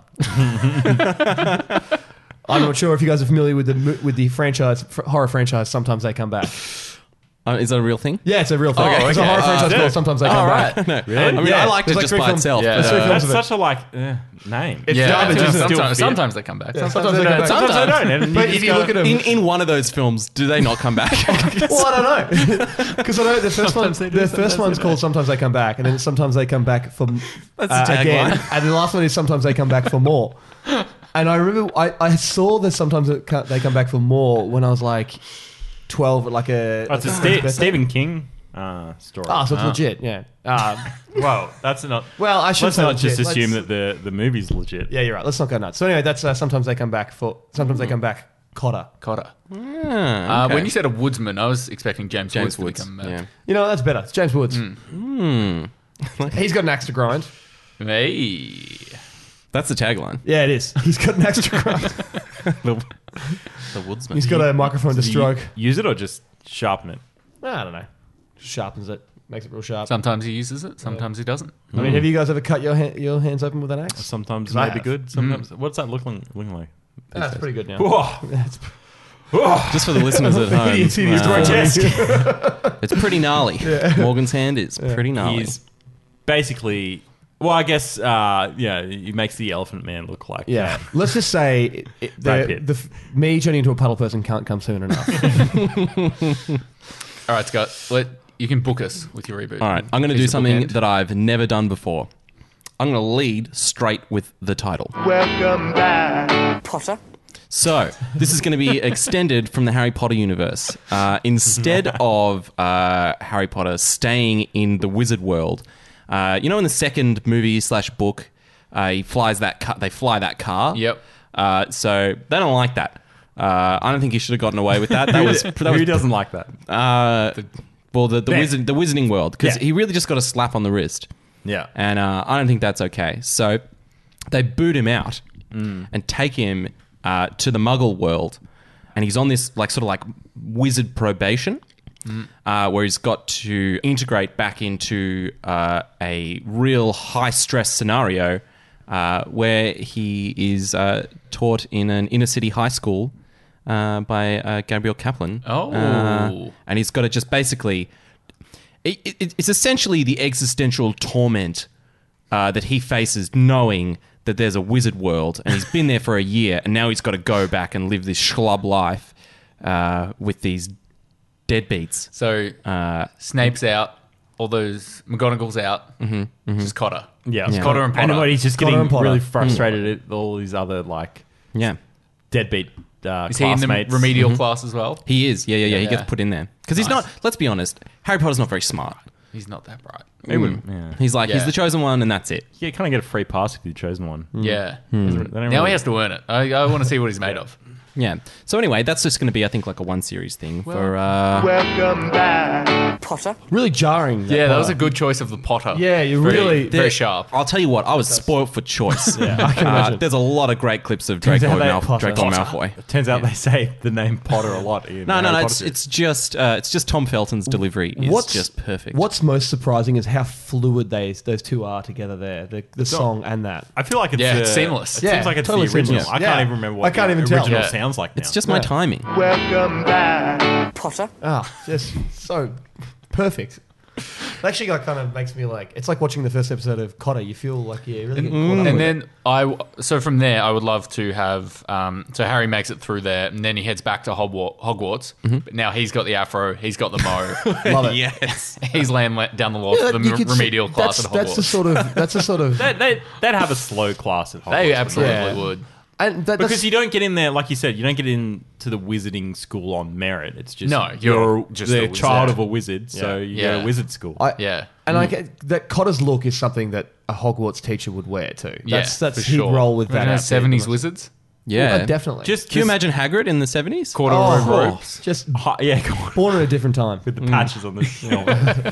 I'm not sure if you guys are familiar with the horror franchise. Sometimes They Come Back. Is that a real thing? Yeah, it's a real thing. Oh, It's a okay. horror franchise Yeah. called Sometimes They Come Back. No. Really? I mean, Yeah. I liked it There's like just 3 by films. itself. Yeah. There's 3 films That's of it. such a name. It's Yeah, garbage, isn't it? Still sometimes they come back. Yeah, Sometimes sometimes they come back. Sometimes I don't. And But you if just you go- look at them, In one of those films, do they not come back? well, I don't know, because I know the first one. Sometimes they do, The sometimes first one's they called Sometimes They Come Back, and then Sometimes They Come Back for That's the again, tagline. and the last one is Sometimes They Come Back for more. And I remember I saw the Sometimes They Come Back for more when I was like 12, like a. Oh, it's a Stephen King story. Oh, so it's legit, yeah. Well, that's not. Well, I should Let's say not legit. just assume Let's- that the movie's legit. Yeah, you're right. Let's not go nuts. So anyway, that's Sometimes They Come Back Sometimes They Come Back, Cotter. Cotter. Okay. When you said a woodsman, I was expecting James Woods. Woods. To come back. Yeah. You know, that's better. It's James Woods. He's got an axe to grind. Hey. That's the tagline. Yeah, it is. He's got an extra grunt. The woodsman. He's got a microphone to Does he stroke. use it or just sharpen it? I don't know. Just sharpens it. Makes it real sharp. Sometimes he uses it, sometimes he doesn't. I mean, have you guys ever cut your hands open with an axe? Sometimes 'Cause it I may be have. good. Sometimes. What's that looking like? That's pretty good now. Just for the listeners at home. It's grotesque. It's pretty gnarly. Morgan's hand is pretty gnarly. He's basically... Well, I guess, he makes the Elephant Man look like... Yeah. Let's just say Brad Pitt. me turning into a puddle person can't come soon enough. All right, Scott, you can book us with your reboot. All right, I'm going to do something that I've never done before. I'm going to lead straight with the title. Welcome back, Potter. So, this is going to be extended from the Harry Potter universe. Instead of Harry Potter staying in the wizard world, in the second movie / book, he flies that car. They fly that car. Yep. So they don't like that. I don't think he should have gotten away with that. Who doesn't like that? The wizarding world, because he really just got a slap on the wrist. Yeah. And I don't think that's okay. So they boot him out and take him to the Muggle world, and he's on this wizard probation. Where he's got to integrate back into a real high-stress scenario where he is taught in an inner-city high school by Gabriel Kaplan. And he's got to just basically... It's essentially the existential torment that he faces knowing that there's a wizard world, and he's been there for a year, and now he's got to go back and live this schlub life with these deadbeats. So Snape's out, all those McGonagall's out, just Cotter. Yeah. It's Cotter and Potter. And he's just Cotter getting and Potter. really frustrated at all these other deadbeat Is he in the classmates. remedial class as well? He is. Yeah. He Yeah. gets put in there. Because he's not, let's be honest, Harry Potter's not very smart. He's not that bright. He wouldn't. Yeah. He's he's the chosen one and that's it. You kind of get a free pass if you're the chosen one. Yeah. They don't Now really- he has to earn it. I want to see what he's made of. Yeah. So anyway, that's just going to be, I think, like a one series thing for... welcome back. Potter. Really jarring. Yeah, that was a good choice of the Potter. Yeah, you Very- really... very sharp. I'll tell you what, I was spoilt for choice. I can imagine. There's a lot of great clips of Turns Draco out they- Malfoy. It turns out they say the name Potter a lot. In No, Harry Potter it's series. just Tom Felton's delivery is just perfect. What's most surprising is how fluid those two are together there. The song and that. I feel like it's it's seamless. It seems like it's totally the original. seamless. I can't even remember what I can't the even tell. original Yeah. sounds like now. It's just my timing. Welcome back. Potter. Just so perfect. It actually kind of makes me it's like watching the first episode of Cotter. You feel like you really get caught up And with then so from there, I would love to have so Harry makes it through there, and then he heads back to Hogwarts. But now he's got the afro, he's got the mo. Love it. Yes. He's laying down the law for the you could remedial say- class at Hogwarts. That's the sort of They'd have a slow class at Hogwarts. They absolutely Yeah. would. and that's Because you don't get in there, like you said, you don't get into the wizarding school on merit. It's just No, you're just the a wizard. child of a wizard, so you go Yeah. to wizard school. Yeah. And I get that Cotter's look is something that a Hogwarts teacher would wear too. Yeah, That's for he'd sure. roll with that. Remember outfit. 70s wizards? Yeah. Definitely. Just Can you imagine Hagrid in the 70s? Corduroy Oh, robes. just yeah, come on. born at a different time. With the patches on the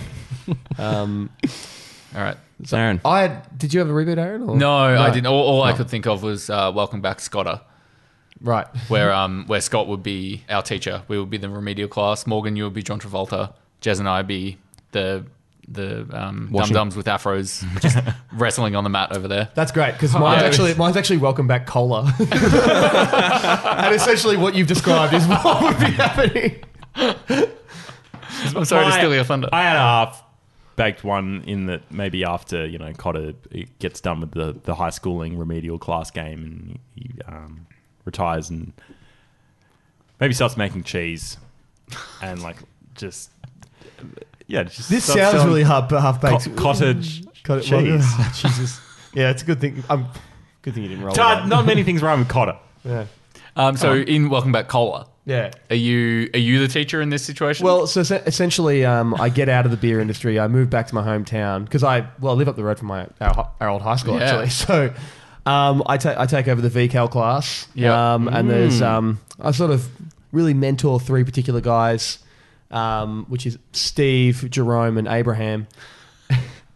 All right. Aaron. Did you have a reboot, Aaron? Or? No, I didn't. All I could think of was Welcome Back, Scotter. Right. Where Scott would be our teacher. We would be the remedial class. Morgan, you would be John Travolta. Jez and I would be the dum-dums with afros just wrestling on the mat over there. That's great because mine's actually Welcome Back Cola. And essentially what you've described is what would be happening. I'm sorry to steal your thunder. I had a half-baked one in that maybe after, Cotter gets done with the high schooling remedial class game and he retires and maybe starts making cheese and just This starts sounds selling really half-baked. cottage Cottage cheese. Jesus. Yeah, it's a good thing. Good thing you didn't roll. Todd, not many things rhyme with Cotter. Yeah. So in Welcome Back, Cola. Yeah. Are you the teacher in this situation? Well, so essentially, I get out of the beer industry. I move back to my hometown because I live up the road from our old high school, Yeah. actually. So I take over the VCAL class. Yeah. And there's I sort of really mentor three particular guys, which is Steve, Jerome, and Abraham.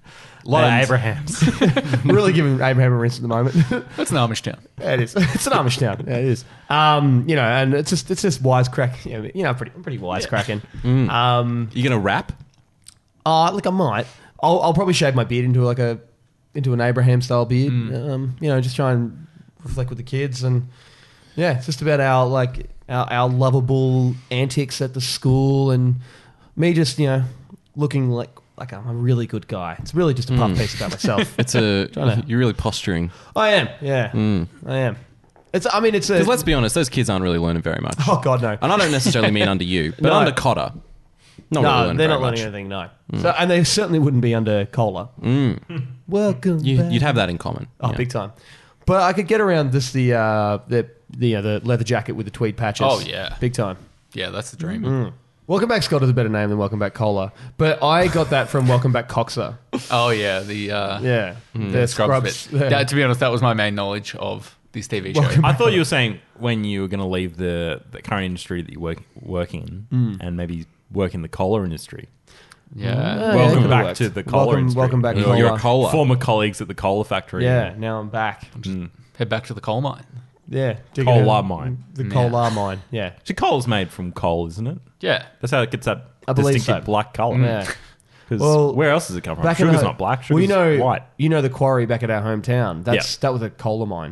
A lot of Abrahams. Really giving Abraham a rinse at the moment. That's an Amish town. Yeah, it is. It's an Amish town. Yeah, it is. And it's just wisecrack. I'm pretty wisecracking. You gonna rap? Look, I might. I'll probably shave my beard into an Abraham style beard. Just try and reflect with the kids, and it's just about our lovable antics at the school, and me just looking like I'm a really good guy. It's really just a puff piece about myself. You're really posturing. I am. Yeah, I am. Because let's be honest, those kids aren't really learning very much. Oh God, no. And I don't necessarily mean under you, but No. under Cotter. They're not learning anything. No, and they certainly wouldn't be under Cola. Welcome. You'd have that in common. Oh, big time. But I could get around this the leather jacket with the tweed patches. Oh, yeah. Big time. Yeah, that's the dream. Welcome Back Scott is a better name than Welcome Back Cola, but I got that from Welcome Back Coxer. Oh yeah, the Scrubs. Yeah. To be honest, that was my main knowledge of this TV show. I thought you were saying when you were going to leave the current industry that you work in and maybe work in the cola industry. Yeah. Welcome back to the cola industry. Welcome back, Cola. You're a cola. Former colleagues at the cola factory. Yeah, now I'm back. Head back to the coal mine. Yeah. Cola mine. The cola mine, yeah. So coal's made from coal, isn't it? Yeah. That's how it gets that I believe distinctive so. black colour. Yeah. Because where else does it come from? Sugar's not black, sugar's white. You know the quarry back at our hometown? That was a cola mine.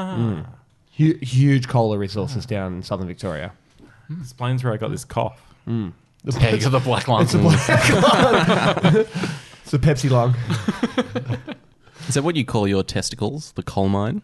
Huge cola resources down in southern Victoria. Explains where I got this cough. Yeah, you got the black lung. It's a black lung. It's a Pepsi lung. Is that what you call your testicles? The coal mine?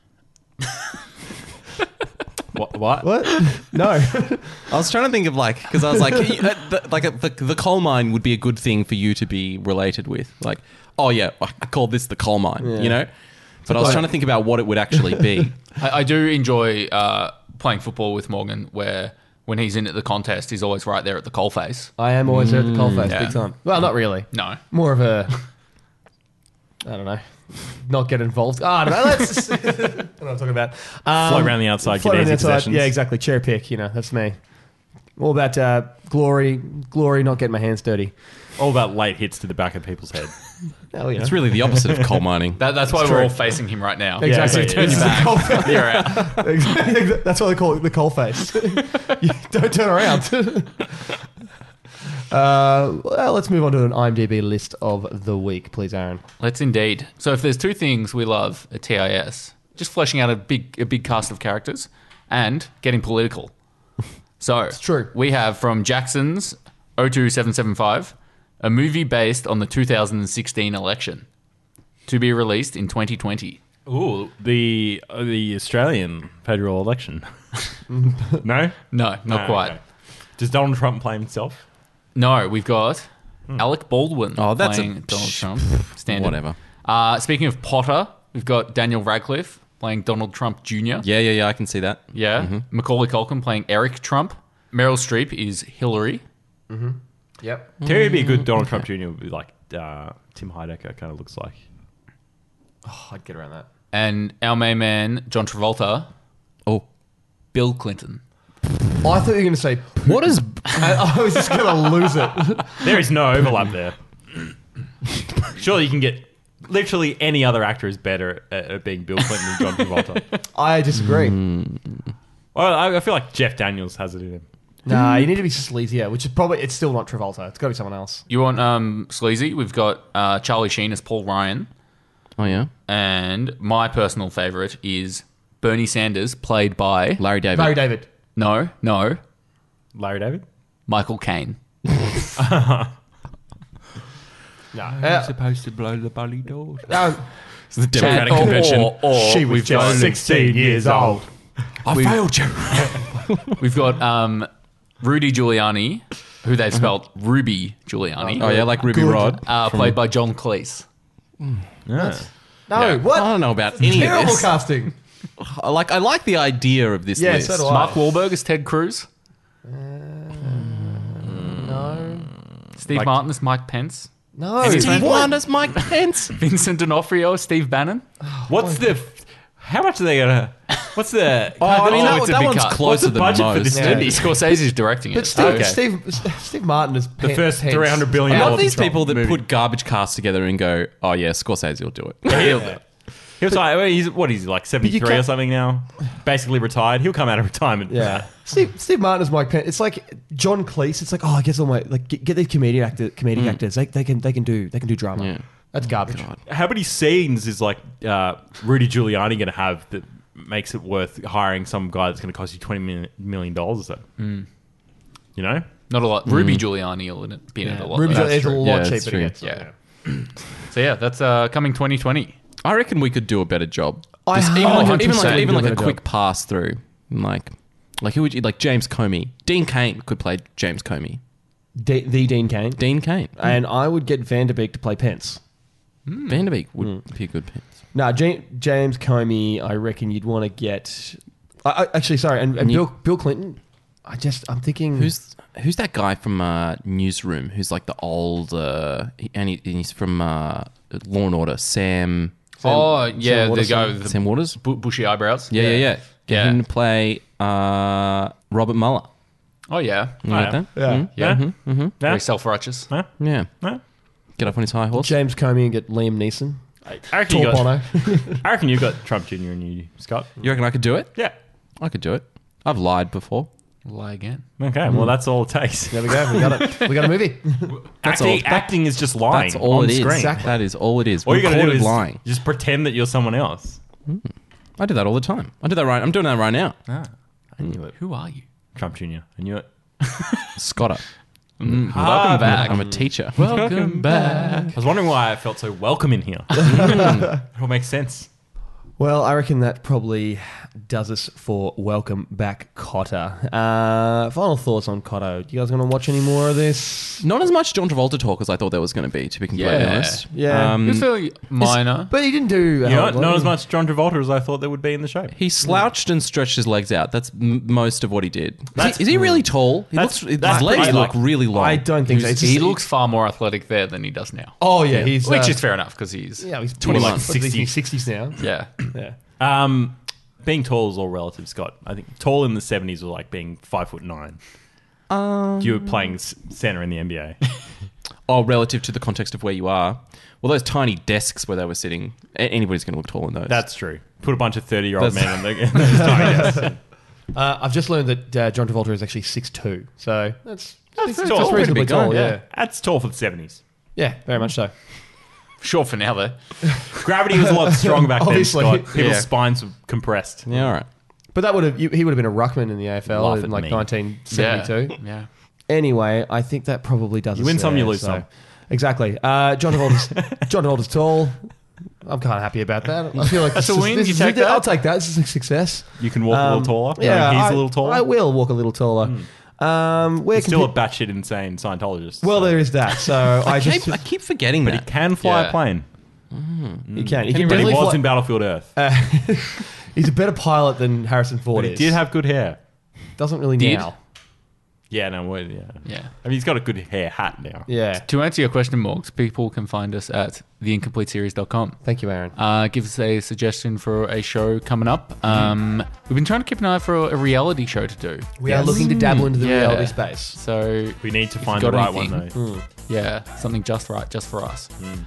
What? No. I was trying to think of because I was like, the coal mine would be a good thing for you to be related with. Like, oh yeah, I call this the coal mine, But I was trying to think about what it would actually be. I do enjoy playing football with Morgan, where when he's in at the contest, he's always right there at the coalface. I am always there at the coalface, big time. Well, not really. No. More of a, I don't know, not get involved. I don't know. Let's I don't know what I'm talking about. Float around the outside, get easy possessions. Yeah, exactly. Cherry pick, that's me. All about glory, not getting my hands dirty. All about late hits to the back of people's head. It's really the opposite of coal mining. That's why we're all facing him right now. Exactly. Yeah, so turn your back. You're out. Exactly. That's why they call it the coal face. Don't turn around. Well, let's move on to an IMDb list of the week, please, Aaron. Let's indeed. So if there's two things we love at TIS, just fleshing out a big cast of characters and getting political. So it's true. We have from Jackson's 02775 a movie based on the 2016 election to be released in 2020. Ooh, the Australian federal election. No? No, not quite. Okay. Does Donald Trump play himself? No, we've got Alec Baldwin playing Donald Trump. Standard. Whatever. Speaking of Potter, we've got Daniel Radcliffe playing Donald Trump Jr. Yeah, I can see that. Yeah. Mm-hmm. Macaulay Culkin playing Eric Trump. Meryl Streep is Hillary. Mm-hmm. Yep. Terry would be a good Donald Trump Jr. would be like Tim Heidecker kind of looks like. Oh, I'd get around that. And our main man, John Travolta. Oh. Bill Clinton. Oh, I thought you were going to say... What is... I was just going to lose it. There is no overlap there. Surely you can get... Literally any other actor is better at being Bill Clinton than John Travolta. I disagree. Well, I feel like Jeff Daniels has it in him. Nah, you need to be sleazier, which is probably... It's still not Travolta. It's got to be someone else. You want sleazy? We've got Charlie Sheen as Paul Ryan. Oh, yeah? And my personal favourite is Bernie Sanders, played by... Larry David. Larry David. No. Larry David? Michael Caine. No. Supposed to blow the bully doors. It's the Democratic Convention. She was just 16 years old. I failed you. We've got Rudy Giuliani, who they've spelled Ruby Giuliani. Oh, yeah, like Ruby Rod. Played by John Cleese. Yeah. No, what? I don't know about any of this. Terrible casting. I like the idea of this list. So do I. Mark Wahlberg as Ted Cruz. No. Steve Martin as Mike Pence. No. Steve Martin as Mike Pence. Vincent D'Onofrio as Steve Bannon. What's the... How much are they going to... What's the? I mean, it's a that big one's cut. closer What's the than budget for most. this Yeah. movie? Scorsese's directing But it. Steve Martin is The first $300 billion. I love these control people that movie. put garbage casts together and go, "Oh yeah, Scorsese will do it." He was like, he's like 73 or can't- something now, basically retired. He'll come out of retirement. Yeah, Steve Martin is Mike Pence. It's like John Cleese. It's like, I guess all my get these comedic actors. They can do drama. Yeah. That's garbage. How many scenes is like Rudy Giuliani going to have that makes it worth hiring some guy that's going to cost you $20 million or so? You know, Not a lot. Ruby Giuliani will be in it a lot. Ruby though. Giuliani is a lot Yeah, that's cheaper to true. get. Yeah. So yeah, that's coming 2020. I reckon we could do a better job. I Just even 100% like do a a better quick job. pass through, like who would you like? James Comey, Dean Cain could play James Comey. The Dean Cain. Dean Cain And I would get Van Der Beek to play Pence. Van Der Beek would be a good Pence. No, James Comey, I reckon you'd want to get... actually, sorry, and Bill Clinton, I'm thinking... Who's that guy from Newsroom? Who's like the old and he's from Law and Order. Sam The Watterson. guy with the Sam Waters. bushy eyebrows. Yeah. Get Yeah. him to play Robert Mueller. Oh yeah. You get that? Yeah. Yeah. Very self-righteous. Yeah. Get up on his high horse. James Comey and get Liam Neeson. I reckon you Tall got. Bono. I reckon you got Trump Jr. and you, Scott. You reckon I could do it? Yeah. I could do it. I've lied before. Lie again. Okay. Well, that's all it takes. There we go. We got it. We got a movie. Acting is just lying. That's all on it is. screen. Exactly. That is all it is. All you got to do Recorded is lying. just pretend that you're someone else. I do that all the time. I do that right. I'm doing that right now. I knew it. Who are you? Trump Jr. I knew it. Scotter. Welcome back. I'm a teacher. Welcome back. I was wondering why I felt so welcome in here. It all makes sense. Well, I reckon that probably does us for Welcome Back, Cotter. Final thoughts on Cotter. Do you guys want to watch any more of this? Not as much John Travolta talk as I thought there was going to be, to be completely Yeah. honest. Yeah. It was fairly minor. But he didn't do... Not as much John Travolta as I thought there would be in the show. He slouched and stretched his legs out. That's most of what he did. Is he really tall? His legs pretty look like- really long. I don't think so. It's He just- looks far more athletic there than he does now. Oh, yeah. He's... Which is fair enough because he's Yeah, he's 21. like 60. 60s now. yeah. Yeah. Being tall is all relative, Scott. I think tall in the 70s was like being 5'9". You were playing center in the NBA. Oh, relative to the context of where you are. Well, those tiny desks where they were sitting, anybody's going to look tall in those. That's true. Put a bunch of 30-year-old That's- men in those tiny desks. I've just learned that John Travolta is actually 6'2", so that's tall. That's reasonably tall, yeah. That's tall for the 70s. Yeah, very much so. Sure for now though. Gravity was a lot stronger back then, Obviously. Scott. People's Yeah. spines were compressed. Yeah, all right. But that he would have been a ruckman in the AFL Laugh in at like me. 1972. Yeah. Anyway, I think that probably does. You us win some, there, you lose so- some. Exactly. John Travolta's tall. I'm kind of happy about that. I feel like That's a win. You take that? I'll take that. This is a success. You can walk a little taller. Yeah, He's a little taller. I will walk a little taller. Where He's still a can batshit insane Scientologist. well, there is that. So I just I keep forgetting But he that. can fly Yeah. a plane. you can. He can But he definitely was fly- in Battlefield Earth. He's a better pilot than Harrison Ford But he is. did have good hair. Doesn't really Did? now. Yeah, no, yeah. Yeah. I mean, he's got a good hair hat now. Yeah. To answer your question, Morgs, people can find us at theincompleteseries.com. Thank you, Aaron. Give us a suggestion for a show coming up. We've been trying to keep an eye for a reality show to do. We are looking to dabble into the Yeah. reality space. So We need to If find you the got right one, anything. though. yeah, something just right, just for us.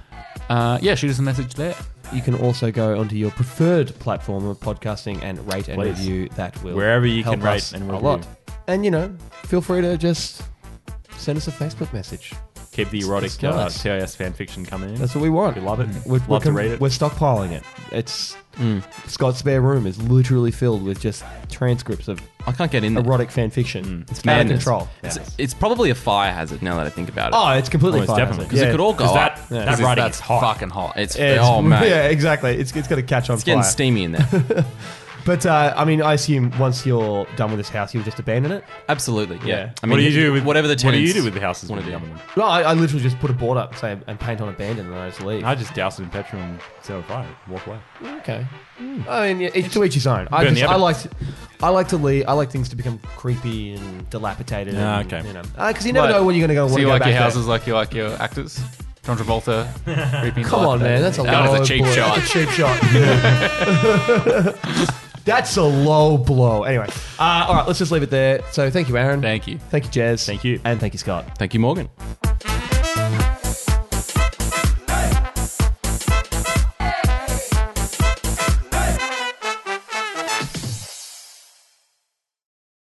Shoot us a message there. You can also go onto your preferred platform of podcasting and rate and Please. review. That will Wherever you help can rate us and a review. lot. And feel free to just send us a Facebook message. Keep the erotic It's nice. TIS fan fiction coming in. That's what we want. We love it. We're, love to read it. We're stockpiling it. It's Scott's spare room is literally filled with just transcripts of I can't get in there. erotic fan fiction. It's out of madness. control. It's probably a fire hazard now that I think about it. Oh, it's completely Almost fine. definitely. Because it could all go up. That Because writing that's is hot. fucking hot. It's It's- oh man, Yeah, exactly. It's going to catch on it's getting fire. steamy in there. But I mean, I assume once you're done with this house, you'll just abandon it. Absolutely, yeah. Yeah. I mean, What do you do with whatever the What do tenants you do with the houses want when to you do? come in? No, I literally just put a board up, say, and paint on abandon, and then I just leave. I just douse it in petrol and set it on fire. Walk away. Okay. I mean, it's to each his own. Burn the I evidence. like to leave. I like things to become creepy and dilapidated. Ah, and, okay. Because you never know when you're going to go. So wanna you go like back your there. houses like you like your actors? John Travolta. creepy and Come on, man. That's a That was low a cheap boy. shot. Cheap shot. That's a low blow. Anyway, all right, let's just leave it there. So thank you, Aaron. Thank you. Thank you, Jez. Thank you. And thank you, Scott. Thank you, Morgan.